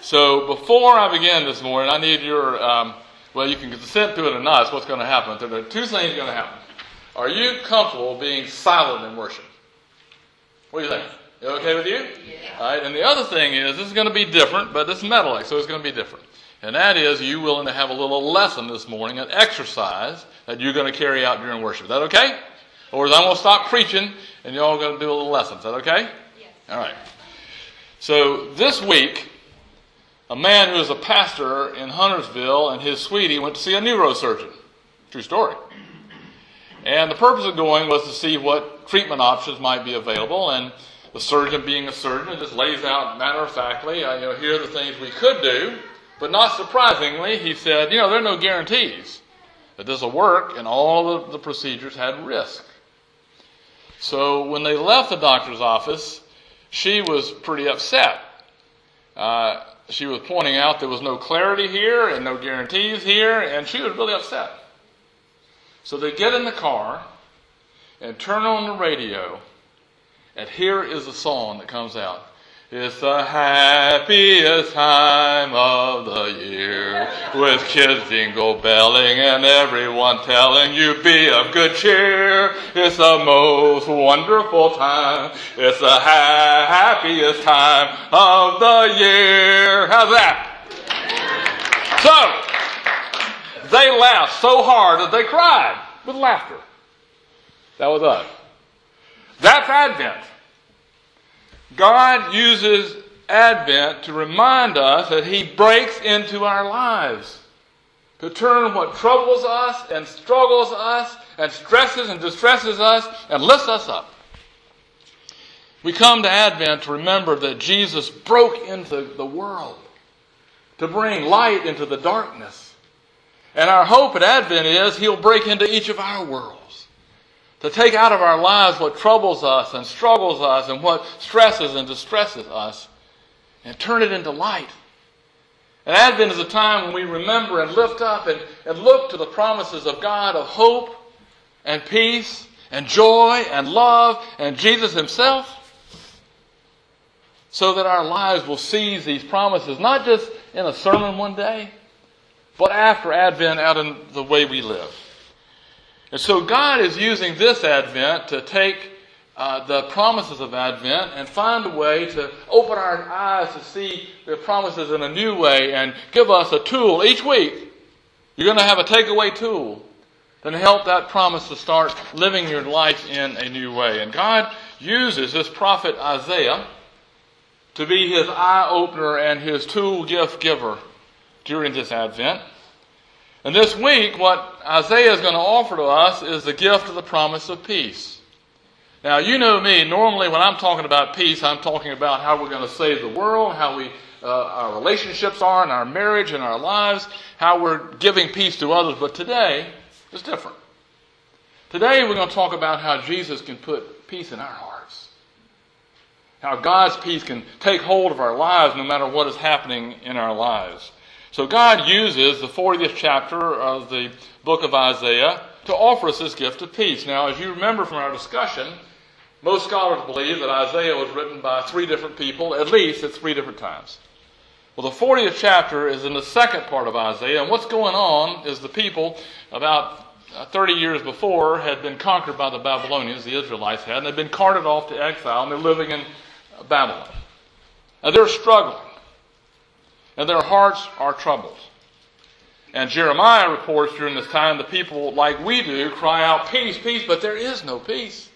So before I begin this morning, I need your, well, you can consent to it or not. It's what's going to happen. There are two things going to happen. Are you comfortable being silent in worship? What do you think? Is it okay with you? Yeah. All right. And the other thing is, this is going to be different, but this is Metellect, so it's going to be different. And that is, you willing to have a little lesson this morning, an exercise that you're going to carry out during worship. Is that okay? Or is I'm going to stop preaching and you're all going to do a little lesson. Is that okay? Yes. All right. So this week, a man who is a pastor in Huntersville and his sweetie went to see a neurosurgeon. True story. And the purpose of going was to see what treatment options might be available. And the surgeon, being a surgeon, just lays out matter-of-factly, here are the things we could do. But not surprisingly, he said, there are no guarantees that this will work, and all of the procedures had risk. So when they left the doctor's office, she was pretty upset. She was pointing out there was no clarity here and no guarantees here, and she was really upset. So they get in the car and turn on the radio, and here is a song that comes out. It's the happiest time of the year, with kids jingle belling and everyone telling you be of good cheer. It's the most wonderful time. It's the happiest time of the year. How's that? So, they laughed so hard that they cried with laughter. That was us. That's Advent. God uses Advent to remind us that He breaks into our lives, to turn what troubles us and struggles us and stresses and distresses us and lifts us up. We come to Advent to remember that Jesus broke into the world to bring light into the darkness. And our hope at Advent is He'll break into each of our worlds, to take out of our lives what troubles us and struggles us and what stresses and distresses us and turn it into light. And Advent is a time when we remember and lift up and look to the promises of God of hope and peace and joy and love and Jesus Himself, so that our lives will seize these promises, not just in a sermon one day, but after Advent out in the way we live. And so God is using this Advent to take the promises of Advent and find a way to open our eyes to see the promises in a new way and give us a tool each week. You're going to have a takeaway tool to help that promise to start living your life in a new way. And God uses this prophet Isaiah to be His eye-opener and His tool gift giver during this Advent. And this week, what Isaiah is going to offer to us is the gift of the promise of peace. Now, you know me. Normally, when I'm talking about peace, I'm talking about how we're going to save the world, how our relationships are in our marriage and our lives, how we're giving peace to others. But today, it's different. Today, we're going to talk about how Jesus can put peace in our hearts. How God's peace can take hold of our lives no matter what is happening in our lives. So God uses the 40th chapter of the book of Isaiah to offer us this gift of peace. Now, as you remember from our discussion, most scholars believe that Isaiah was written by three different people, at least at three different times. Well, the 40th chapter is in the second part of Isaiah, and what's going on is the people about 30 years before had been conquered by the Babylonians, the Israelites had, and they'd been carted off to exile, and they're living in Babylon. And they're struggling. And their hearts are troubled. And Jeremiah reports during this time the people, like we do, cry out, peace, peace, but there is no peace.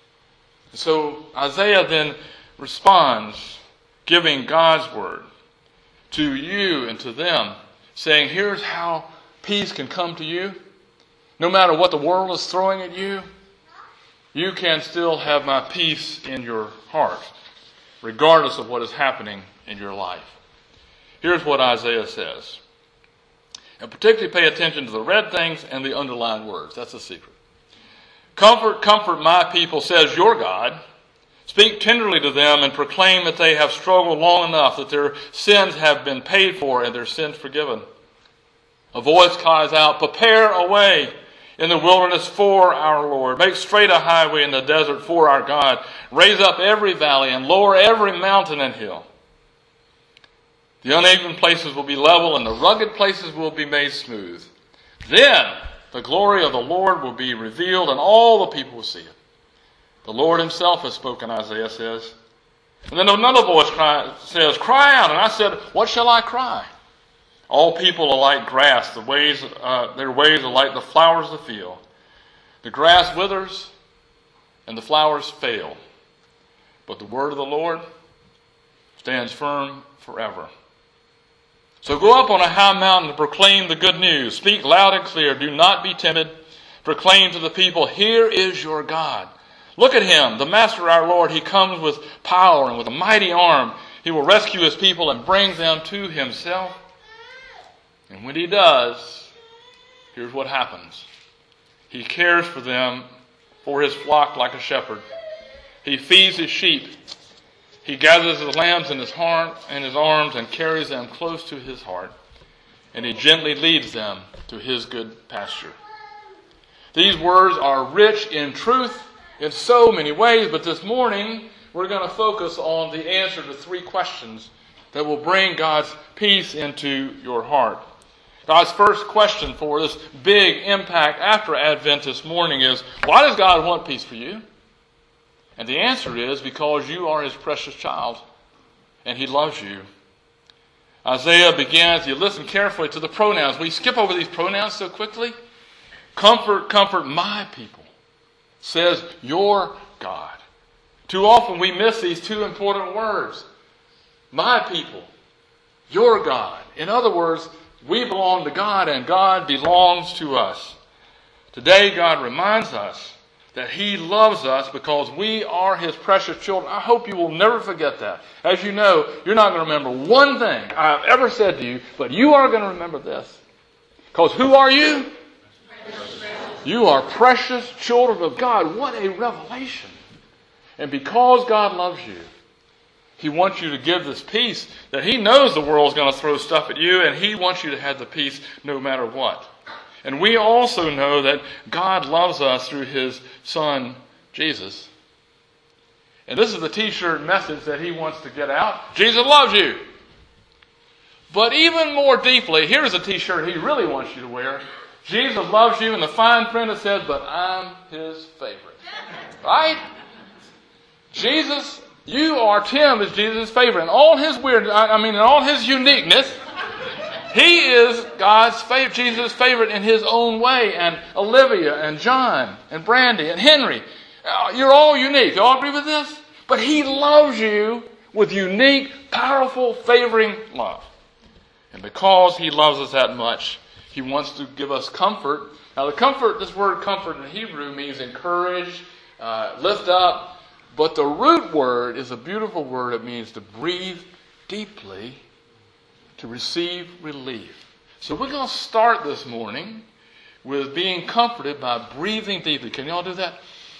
So Isaiah then responds, giving God's word to you and to them, saying, here's how peace can come to you. No matter what the world is throwing at you, you can still have my peace in your heart, regardless of what is happening in your life. Here's what Isaiah says. And particularly pay attention to the red things and the underlined words. That's the secret. Comfort, comfort my people, says your God. Speak tenderly to them and proclaim that they have struggled long enough, that their sins have been paid for and their sins forgiven. A voice cries out, prepare a way in the wilderness for our Lord. Make straight a highway in the desert for our God. Raise up every valley and lower every mountain and hill. The uneven places will be level, and the rugged places will be made smooth. Then the glory of the Lord will be revealed, and all the people will see it. The Lord himself has spoken, Isaiah says. And then another voice says, cry out. And I said, what shall I cry? All people are like grass. Their ways are like the flowers of the field. The grass withers, and the flowers fail. But the word of the Lord stands firm forever. So go up on a high mountain and proclaim the good news. Speak loud and clear. Do not be timid. Proclaim to the people, here is your God. Look at him, the Master our Lord. He comes with power and with a mighty arm. He will rescue his people and bring them to himself. And when he does, here's what happens. He cares for them, for his flock like a shepherd. He feeds his sheep. He gathers the lambs in his arms and carries them close to his heart. And he gently leads them to his good pasture. These words are rich in truth in so many ways, but this morning we're going to focus on the answer to 3 questions that will bring God's peace into your heart. God's first question for this big impact after Advent this morning is, why does God want peace for you? And the answer is because you are his precious child and he loves you. Isaiah begins, you listen carefully to the pronouns. We skip over these pronouns so quickly. Comfort, comfort my people, says your God. Too often we miss these 2 important words. My people, your God. In other words, we belong to God and God belongs to us. Today God reminds us that he loves us because we are his precious children. I hope you will never forget that. As you know, you're not going to remember one thing I've ever said to you, but you are going to remember this. Because who are you? You are precious children of God. What a revelation. And because God loves you, he wants you to give this peace that he knows the world's going to throw stuff at you, and he wants you to have the peace no matter what. And we also know that God loves us through his Son, Jesus. And this is the t-shirt message that he wants to get out. Jesus loves you. But even more deeply, here's a t-shirt he really wants you to wear. Jesus loves you, and the fine print that says, but I'm his favorite. Right? Jesus, Tim is Jesus' favorite. And all his in all his uniqueness, he is God's favorite, Jesus' favorite in his own way. And Olivia and John and Brandy and Henry, you're all unique. You all agree with this? But he loves you with unique, powerful, favoring love. And because he loves us that much, he wants to give us comfort. Now this word comfort in Hebrew means encourage, lift up. But the root word is a beautiful word. It means to breathe deeply, to receive relief. So we're going to start this morning with being comforted by breathing deeply. Can y'all do that?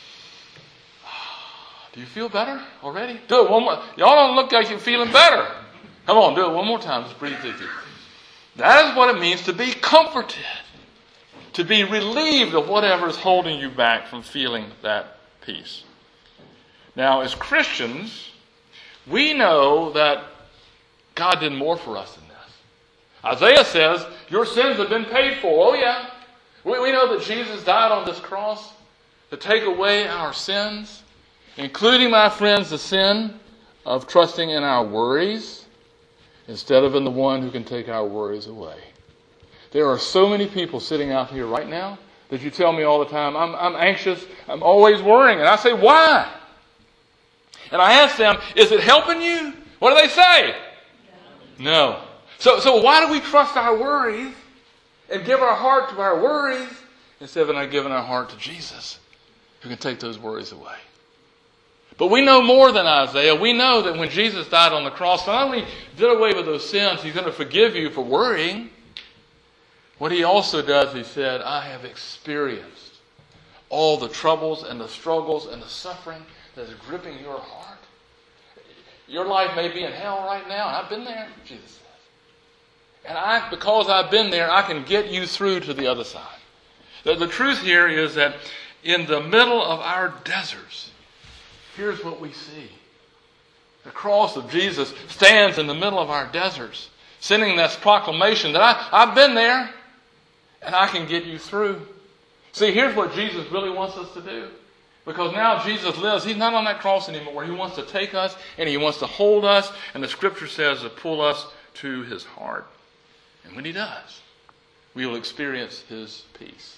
Do you feel better already? Do it one more. Y'all don't look like you're feeling better. Come on, do it one more time. Just breathe deeply. That is what it means to be comforted. To be relieved of whatever is holding you back from feeling that peace. Now, as Christians, we know that God did more for us than this. Isaiah says, your sins have been paid for. Oh, yeah. We know that Jesus died on this cross to take away our sins, including, my friends, the sin of trusting in our worries instead of in the one who can take our worries away. There are so many people sitting out here right now that you tell me all the time, I'm anxious, I'm always worrying. And I say, why? And I ask them, is it helping you? What do they say? No. So why do we trust our worries and give our heart to our worries instead of not giving our heart to Jesus, who can take those worries away? But we know more than Isaiah. We know that when Jesus died on the cross, not only did away with those sins, he's going to forgive you for worrying. What he also does, he said, I have experienced all the troubles and the struggles and the suffering that is gripping your heart. Your life may be in hell right now, and I've been there, Jesus says. And because I've been there, I can get you through to the other side. The truth here is that in the middle of our deserts, here's what we see. The cross of Jesus stands in the middle of our deserts, sending this proclamation that I've been there and I can get you through. See, here's what Jesus really wants us to do. Because now Jesus lives. He's not on that cross anymore. He wants to take us and he wants to hold us. And the scripture says to pull us to his heart. And when he does, we will experience his peace.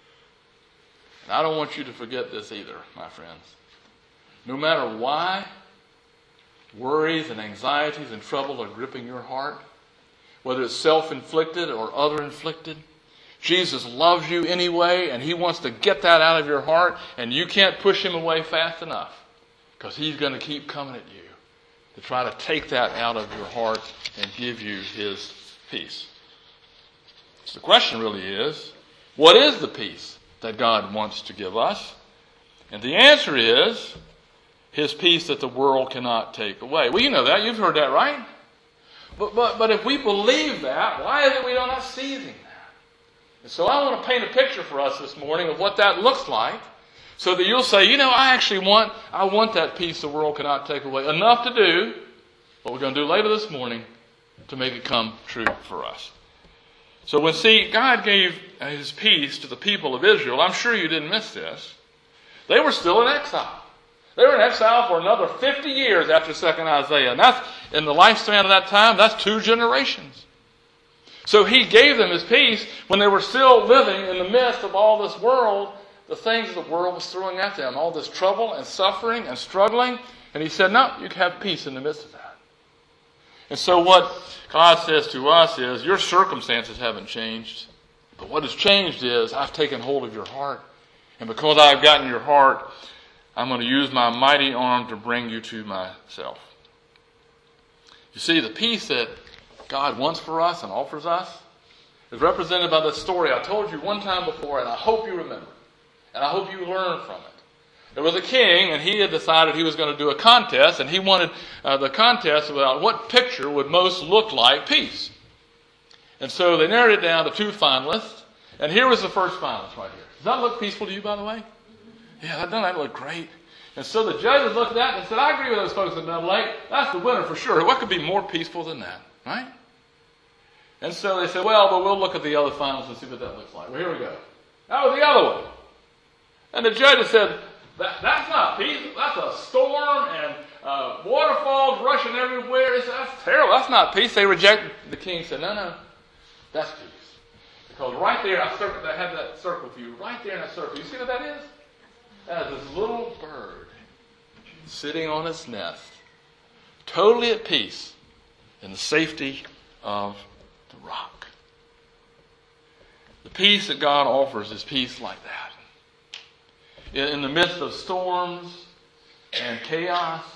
And I don't want you to forget this either, my friends. No matter why worries and anxieties and trouble are gripping your heart, whether it's self-inflicted or other-inflicted, Jesus loves you anyway, and he wants to get that out of your heart, and you can't push him away fast enough because he's going to keep coming at you to try to take that out of your heart and give you his peace. So the question really is, what is the peace that God wants to give us? And the answer is his peace that the world cannot take away. Well, you know that. You've heard that, right? But if we believe that, why is it we are not seizing that? And so I want to paint a picture for us this morning of what that looks like so that you'll say, I want that peace the world cannot take away. Enough to do what we're going to do later this morning to make it come true for us. So God gave his peace to the people of Israel. I'm sure you didn't miss this. They were still in exile. They were in exile for another 50 years after 2nd Isaiah. And that's, in the lifespan of that time, that's 2 generations. So he gave them his peace when they were still living in the midst of all this world, the things the world was throwing at them, all this trouble and suffering and struggling. And he said, no, you can have peace in the midst of that. And so what God says to us is, your circumstances haven't changed. But what has changed is, I've taken hold of your heart. And because I've gotten your heart, I'm going to use my mighty arm to bring you to myself. You see, the peace that God wants for us and offers us is represented by the story I told you one time before, and I hope you remember. And I hope you learn from it. There was a king, and he had decided he was going to do a contest, and he wanted the contest about what picture would most look like peace. And so they narrowed it down to 2 finalists, and here was the first finalist right here. Does that look peaceful to you, by the way? Yeah, doesn't that look great? And so the judges looked at that and said, I agree with those folks in Middle Lake. That's the winner for sure. What could be more peaceful than that? Right? And so they said, but we'll look at the other finals and see what that looks like. Well, here we go. That was the other one. And the judges said, that's not peace. That's a storm and waterfalls rushing everywhere. That's terrible. That's not peace. They rejected. The king said, no, that's peace. Because right there, I have that circle for you. Right there in that circle. You see what that is? That is this little bird sitting on its nest, totally at peace in the safety of the rock. The peace that God offers is peace like that. In the midst of storms and chaos,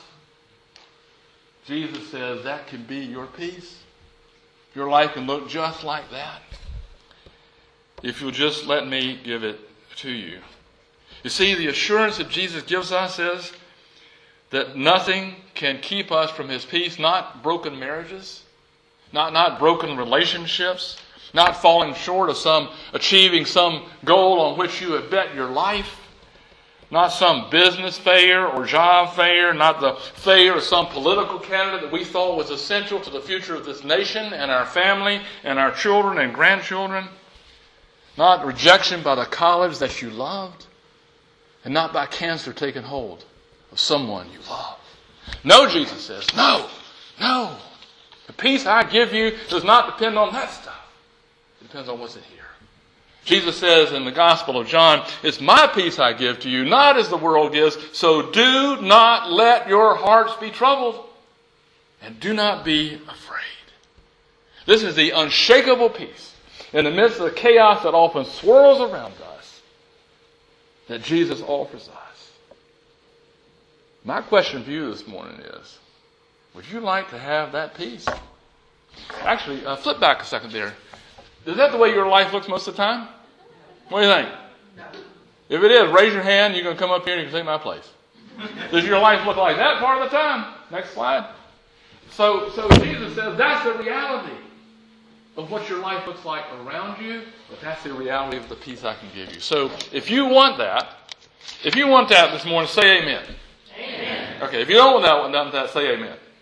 Jesus says that can be your peace. Your life can look just like that if you'll just let me give it to you. You see, the assurance that Jesus gives us is that nothing can keep us from his peace, not broken marriages, not broken relationships, not falling short of achieving some goal on which you have bet your life, not some business failure or job failure, not the failure of some political candidate that we thought was essential to the future of this nation and our family and our children and grandchildren, not rejection by the college that you loved, and not by cancer taking hold of someone you love. No, Jesus says, no. The peace I give you does not depend on that stuff. It depends on what's in here. Jesus says in the Gospel of John, it's my peace I give to you, not as the world gives. So do not let your hearts be troubled, and do not be afraid. This is the unshakable peace in the midst of the chaos that often swirls around us that Jesus offers us. My question for you this morning is, would you like to have that peace? Actually, flip back a second there. Is that the way your life looks most of the time? What do you think? No. If it is, raise your hand. You're going to come up here and you can take my place. Does your life look like that part of the time? Next slide. So Jesus says that's the reality of what your life looks like around you, but that's the reality of the peace I can give you. So if you want that this morning, say amen. Amen. Okay, if you don't want that, say amen.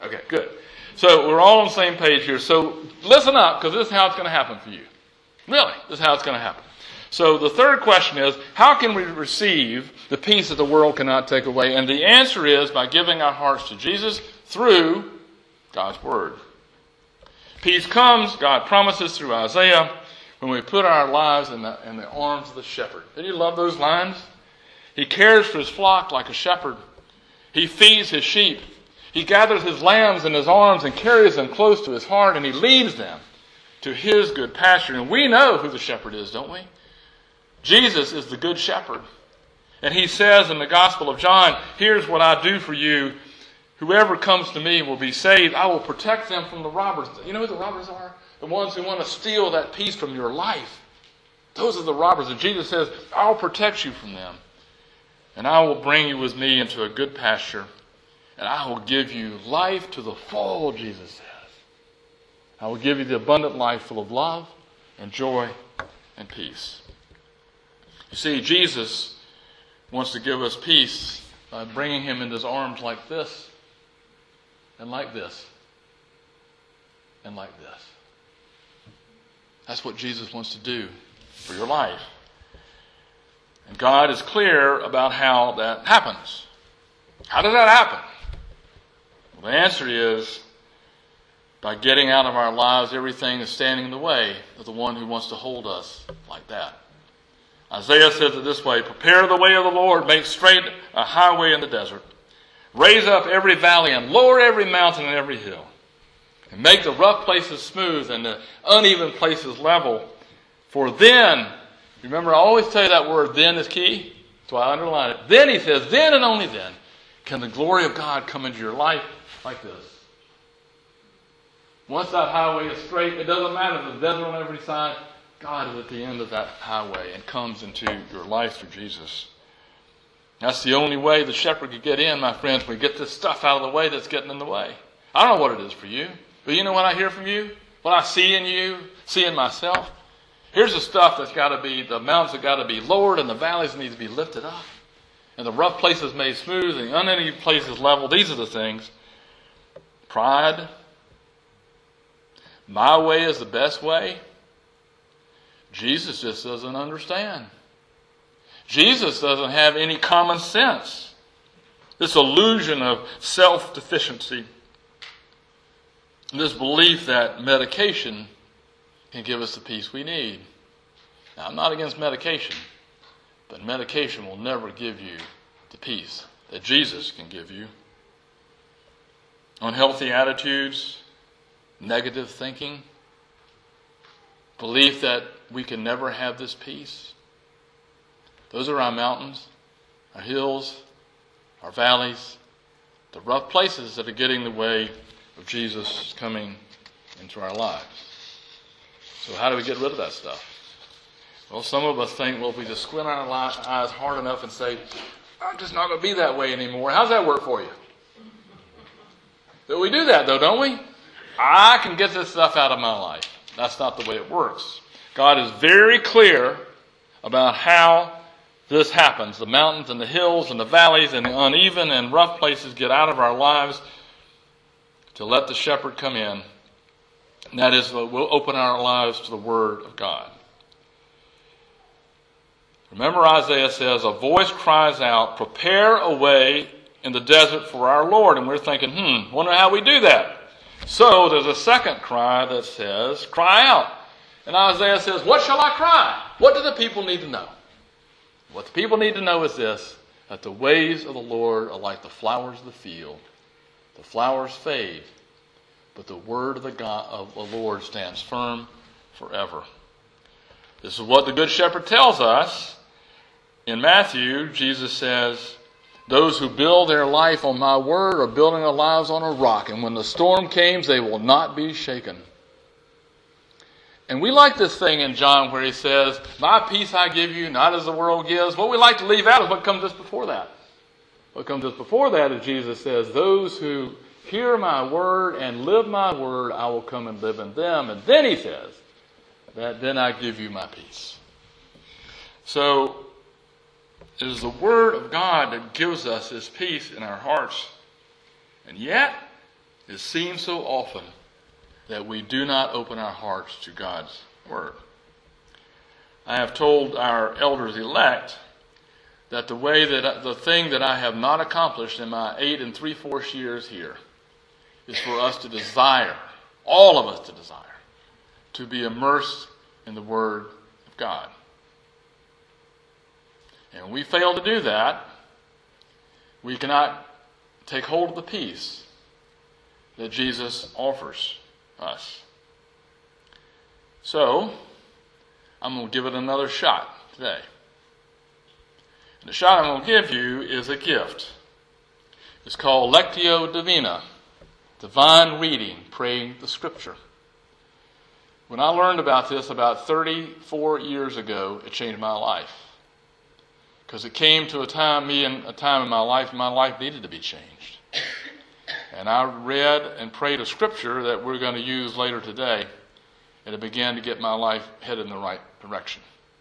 Okay, good. So we're all on the same page here. So listen up, because this is how it's going to happen for you. Really, this is how it's going to happen. So the third question is, how can we receive the peace that the world cannot take away? And the answer is by giving our hearts to Jesus through God's Word. Peace comes, God promises through Isaiah, when we put our lives in the arms of the shepherd. Did you love those lines? He cares for his flock like a shepherd. He feeds his sheep. He gathers his lambs in his arms and carries them close to his heart, and he leads them to his good pasture. And we know who the shepherd is, don't we? Jesus is the good shepherd. And he says in the Gospel of John, here's what I do for you. Whoever comes to me will be saved. I will protect them from the robbers. You know who the robbers are? The ones who want to steal that peace from your life. Those are the robbers. And Jesus says, I'll protect you from them. And I will bring you with me into a good pasture. And I will give you life to the full, Jesus says. I will give you the abundant life full of love and joy and peace. You see, Jesus wants to give us peace by bringing him into his arms like this, and like this, and like this. That's what Jesus wants to do for your life. And God is clear about how that happens. How does that happen? Well, the answer is by getting out of our lives everything that's standing in the way of the one who wants to hold us like that. Isaiah says it this way, prepare the way of the Lord, make straight a highway in the desert. Raise up every valley and lower every mountain and every hill. And make the rough places smooth and the uneven places level. For then, remember I always tell you that word then is key. That's why I underline it. Then he says, then and only then can the glory of God come into your life like this. Once that highway is straight, it doesn't matter if there's desert on every side. God is at the end of that highway and comes into your life through Jesus. That's the only way the shepherd could get in, my friends. We get this stuff out of the way that's getting in the way. I don't know what it is for you, but you know what I hear from you? What I see in you, see in myself? Here's the stuff that's got to be, the mountains have got to be lowered and the valleys need to be lifted up. And the rough places made smooth and the uneven places level. These are the things. Pride. My way is the best way. Jesus just doesn't understand. Jesus doesn't have any common sense. This illusion of self-deficiency. This belief that medication can give us the peace we need. Now, I'm not against medication, but medication will never give you the peace that Jesus can give you. Unhealthy attitudes, negative thinking, belief that we can never have this peace. Those are our mountains, our hills, our valleys, the rough places that are getting in the way of Jesus coming into our lives. So how do we get rid of that stuff? Well, some of us think, well, if we just squint our eyes hard enough and say, I'm just not going to be that way anymore. How's that work for you? But we do that though, don't we? I can get this stuff out of my life. That's not the way it works. God is very clear about how this happens. The mountains and the hills and the valleys and the uneven and rough places get out of our lives to let the shepherd come in. And that is, we'll open our lives to the Word of God. Remember, Isaiah says, a voice cries out, prepare a way in the desert for our Lord. And we're thinking, wonder how we do that. So there's a second cry that says, cry out. And Isaiah says, what shall I cry? What do the people need to know? What the people need to know is this, that the ways of the Lord are like the flowers of the field. The flowers fade, but the word of the Lord stands firm forever. This is what the Good Shepherd tells us. In Matthew, Jesus says, those who build their life on my word are building their lives on a rock. And when the storm comes, they will not be shaken. And we like this thing in John where he says, my peace I give you, not as the world gives. What we like to leave out is what comes just before that. What comes just before that is Jesus says, those who hear my word and live my word, I will come and live in them. And then he says, that then I give you my peace. So it is the Word of God that gives us His peace in our hearts. And yet, It seems so often that we do not open our hearts to God's Word. I have told our elders elect that the thing that I have not accomplished in my 8 3/4 years here is for us to desire, all of us to desire, to be immersed in the Word of God. And when we fail to do that, we cannot take hold of the peace that Jesus offers us. So, I'm going to give it another shot today. And the shot I'm going to give you is a gift. It's called Lectio Divina, divine reading, praying the Scripture. When I learned about this about 34 years ago, it changed my life. Because it came to a time in my life needed to be changed. And I read and prayed a scripture that we're going to use later today, and it began to get my life headed in the right direction.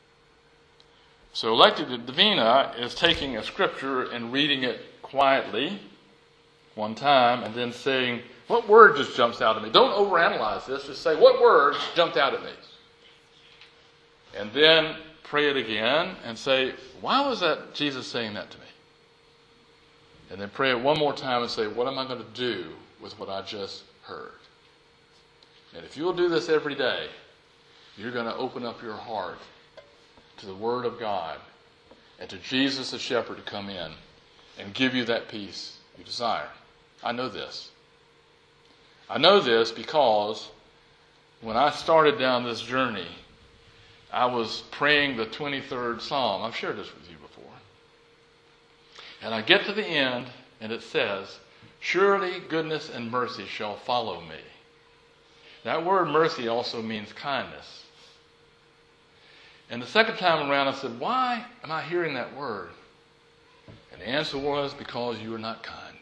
So Lectio Divina is taking a scripture and reading it quietly one time, and then saying, what word just jumps out at me? Don't overanalyze this. Just say, what word jumped out at me? And then pray it again and say, why was that Jesus saying that to me? And then pray it one more time and say, what am I going to do with what I just heard? And if you'll do this every day, you're going to open up your heart to the Word of God and to Jesus the Shepherd to come in and give you that peace you desire. I know this. I know this because when I started down this journey, I was praying the 23rd Psalm. I've shared this with you before. And I get to the end, and it says, surely goodness and mercy shall follow me. That word mercy also means kindness. And the second time around, I said, why am I hearing that word? And the answer was, because you are not kind.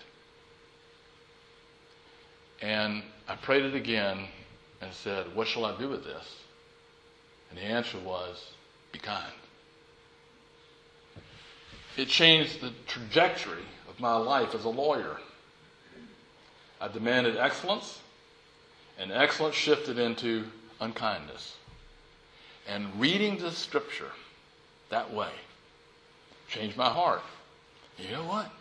And I prayed it again and said, what shall I do with this? And the answer was, be kind. It changed the trajectory of my life as a lawyer. I demanded excellence, and excellence shifted into unkindness. And reading the scripture that way changed my heart. You know what?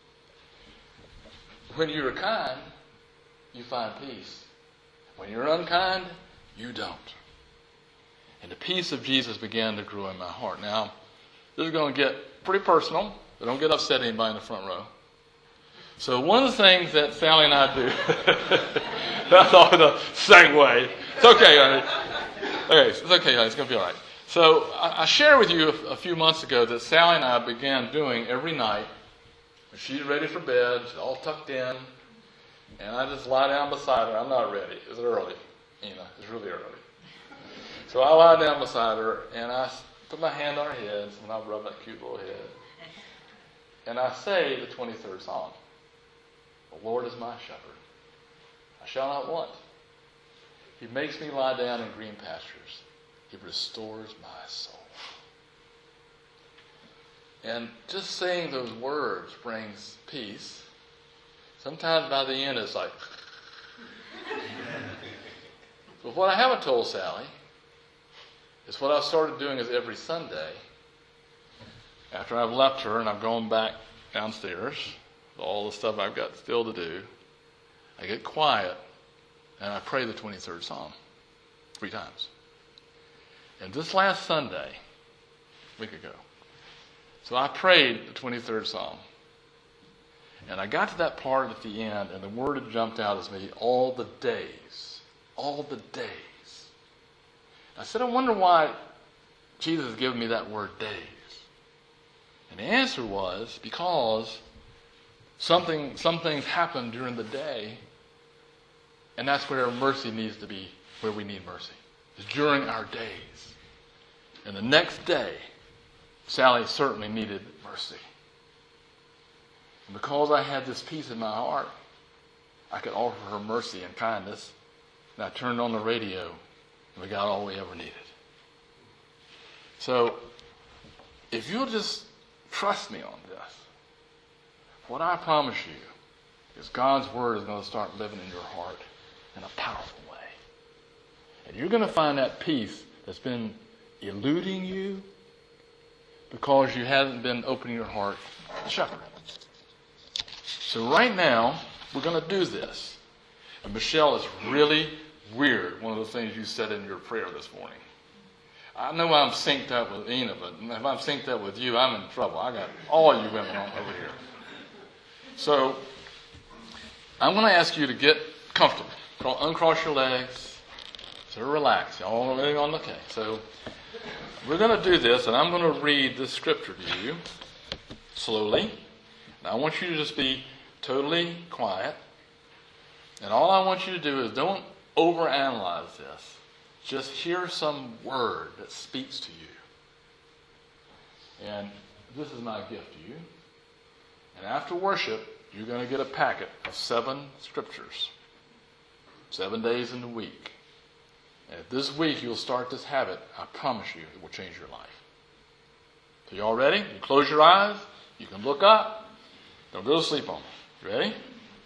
When you're kind, you find peace. When you're unkind, you don't. And the peace of Jesus began to grow in my heart. Now, this is going to get pretty personal, but don't get upset at anybody in the front row. So one of the things that Sally and I do, that's all the segue. It's okay, honey. Okay, it's okay, honey. It's going to be all right. So I shared with you a few months ago that Sally and I began doing every night. When she's ready for bed, she's all tucked in, and I just lie down beside her. I'm not ready. It's early. It's really early. So I lie down beside her, and I put my hand on her head, and I rub that cute little head. And I say the 23rd Psalm. The Lord is my shepherd. I shall not want. He makes me lie down in green pastures. He restores my soul. And just saying those words brings peace. Sometimes by the end it's like... But what I haven't told Sally is what I've started doing is every Sunday, after I've left her and I've gone back downstairs, with all the stuff I've got still to do, I get quiet and I pray the 23rd Psalm 3 times. And this last Sunday, a week ago, so I prayed the 23rd Psalm. And I got to that part at the end, and the word had jumped out as me, all the days. All the days. I said, I wonder why Jesus has given me that word days. And the answer was because some things happen during the day, and that's where mercy needs to be, where we need mercy. It's during our days. And the next day, Sally certainly needed mercy. And because I had this peace in my heart, I could offer her mercy and kindness. And I turned on the radio, and we got all we ever needed. So, if you'll just trust me on this, what I promise you Because God's Word is going to start living in your heart in a powerful way. And you're going to find that peace that's been eluding you because you haven't been opening your heart to the shepherd. So right now, we're going to do this. And Michelle, it's really weird, one of the things you said in your prayer this morning. I know I'm synced up with Ena, but if I'm synced up with you, I'm in trouble. I got all you women on over here. So I'm going to ask you to get comfortable. Uncross your legs. So relax. Y'all are on okay. So we're going to do this, and I'm going to read this scripture to you slowly. And I want you to just be totally quiet. And all I want you to do is don't overanalyze this. Just hear some word that speaks to you. And this is my gift to you. And after worship, you're going to get a packet of 7 scriptures. 7 days in the week. And if this week you'll start this habit, I promise you it will change your life. So you all ready? You close your eyes. You can look up. Don't go to sleep on me. You ready?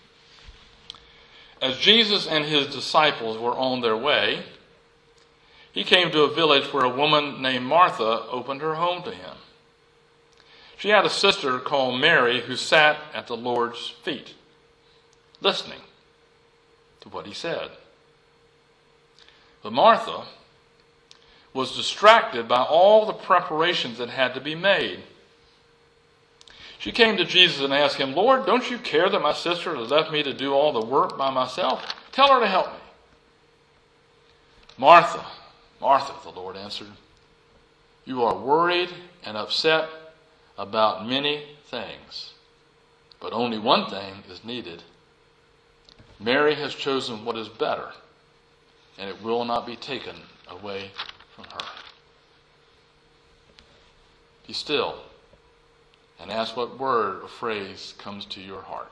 As Jesus and his disciples were on their way, he came to a village where a woman named Martha opened her home to him. She had a sister called Mary who sat at the Lord's feet, listening to what he said. But Martha was distracted by all the preparations that had to be made. She came to Jesus and asked him, "Lord, don't you care that my sister has left me to do all the work by myself? Tell her to help me." "Martha, Martha," the Lord answered, "you are worried and upset about many things, but only one thing is needed. Mary has chosen what is better, and it will not be taken away from her." Be still and ask what word or phrase comes to your heart.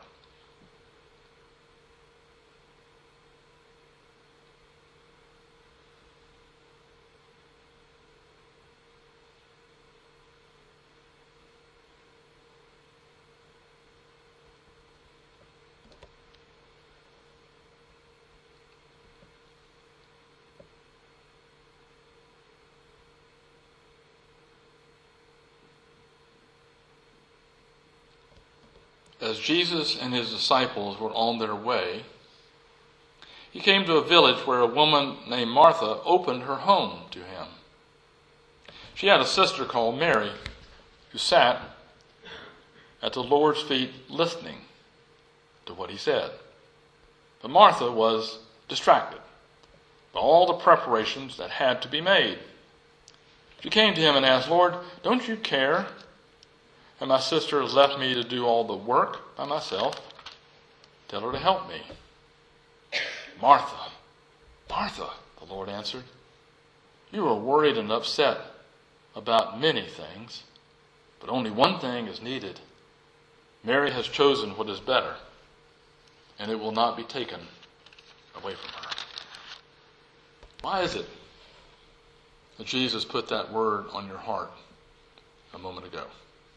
As Jesus and his disciples were on their way, he came to a village where a woman named Martha opened her home to him. She had a sister called Mary who sat at the Lord's feet listening to what he said. But Martha was distracted by all the preparations that had to be made. She came to him and asked, "Lord, don't you care and my sister has left me to do all the work by myself? Tell her to help me." "Martha, Martha," the Lord answered, "you are worried and upset about many things, but only one thing is needed. Mary has chosen what is better, and it will not be taken away from her." Why is it that Jesus put that word on your heart a moment ago?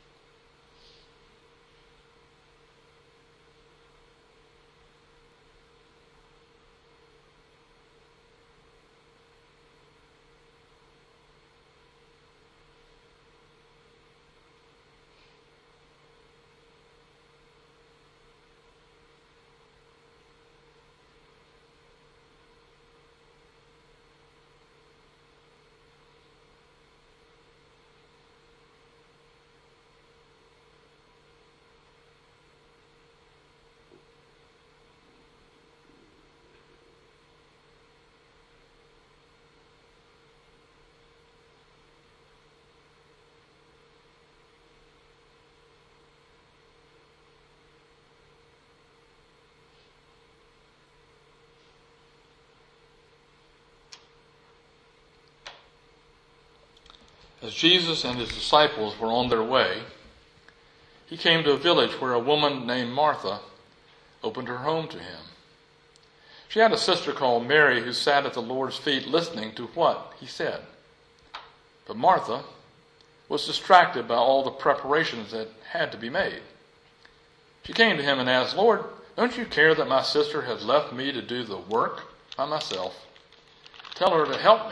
As Jesus and his disciples were on their way, he came to a village where a woman named Martha opened her home to him. She had a sister called Mary who sat at the Lord's feet listening to what he said. But Martha was distracted by all the preparations that had to be made. She came to him and asked, "Lord, Don't you care that my sister has left me to do the work by myself? Tell her to help me.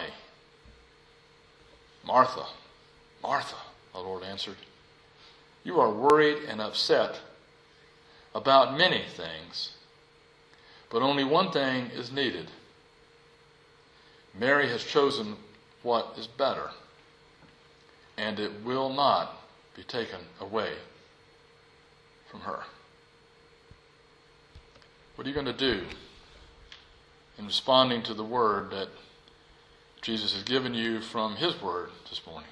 Martha, Martha, the Lord answered, you are worried and upset about many things, but only one thing is needed. Mary has chosen what is better, and it will not be taken away from her. What are you going to do in responding to the word that Jesus has given you from his word this morning?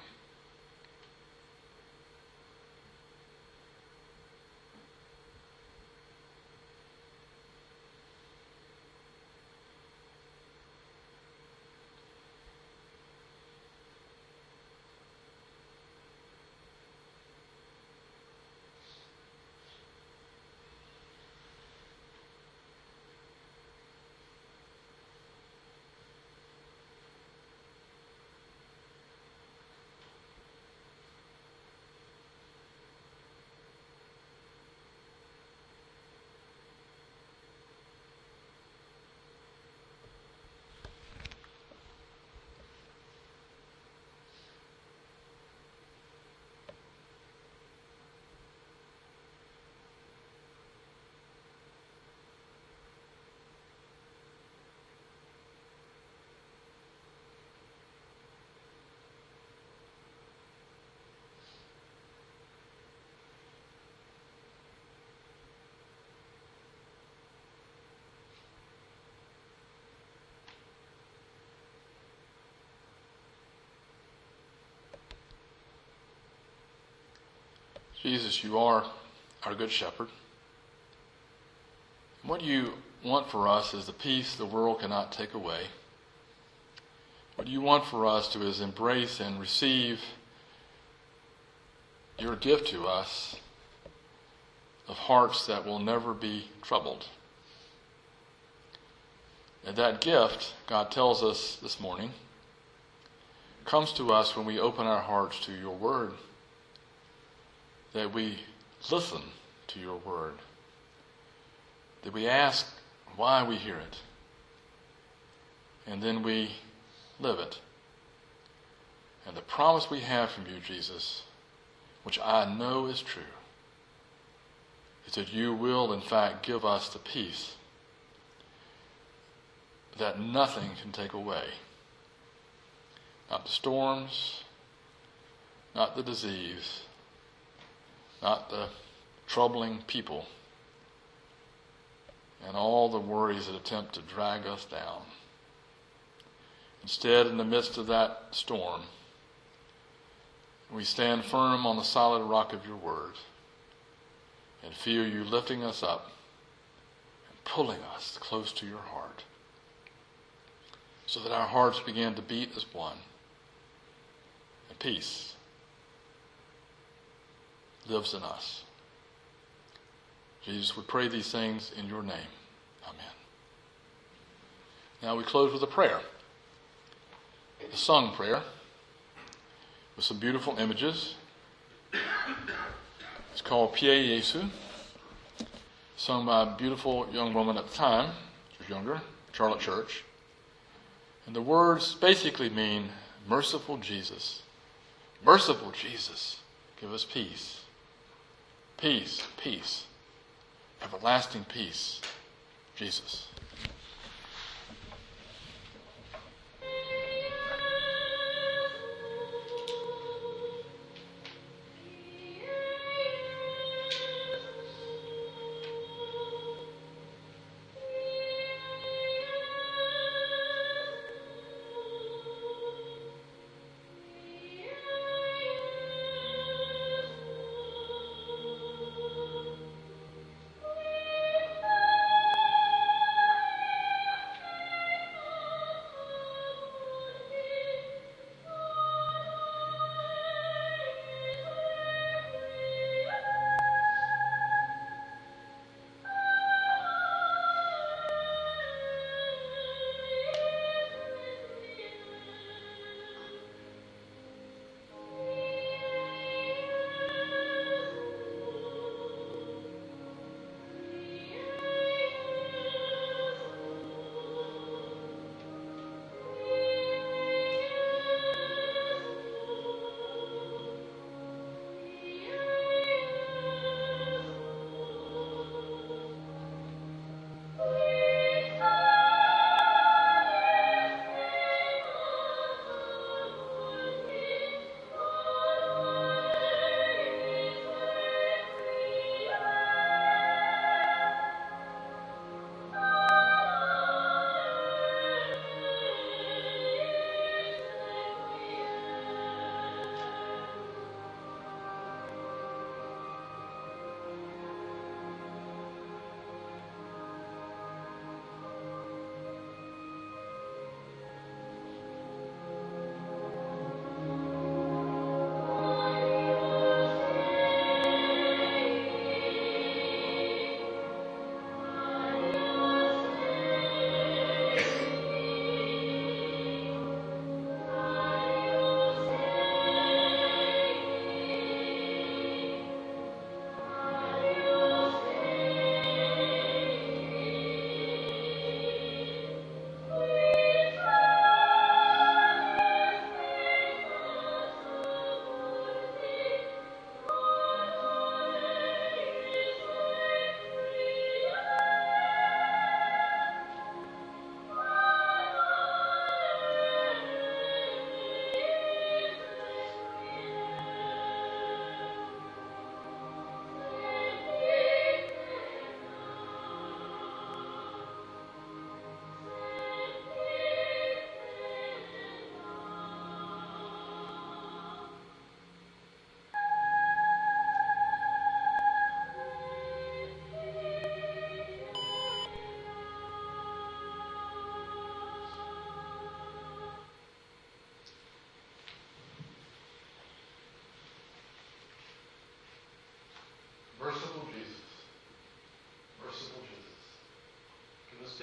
Jesus, you are our good shepherd. What you want for us is the peace the world cannot take away. What you want for us to is embrace and receive your gift to us of hearts that will never be troubled. And that gift, God tells us this morning, comes to us when we open our hearts to your word, that we listen to your word, that we ask why we hear it, and then we live it. And the promise we have from you, Jesus, which I know is true, is that you will in fact give us the peace that nothing can take away. Not the storms, not the disease, not the troubling people, and all the worries that attempt to drag us down. Instead, in the midst of that storm, we stand firm on the solid rock of your word and feel you lifting us up and pulling us close to your heart so that our hearts begin to beat as one, and peace lives in us. Jesus, we pray these things in your name. Amen. Now we close with a prayer. A sung prayer with some beautiful images. It's called Pie Jesu, sung by a beautiful young woman at the time. She was younger, Charlotte Church. And the words basically mean, merciful Jesus, give us peace. Peace, peace, everlasting peace, Jesus.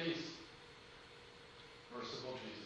Peace. Merciful Jesus.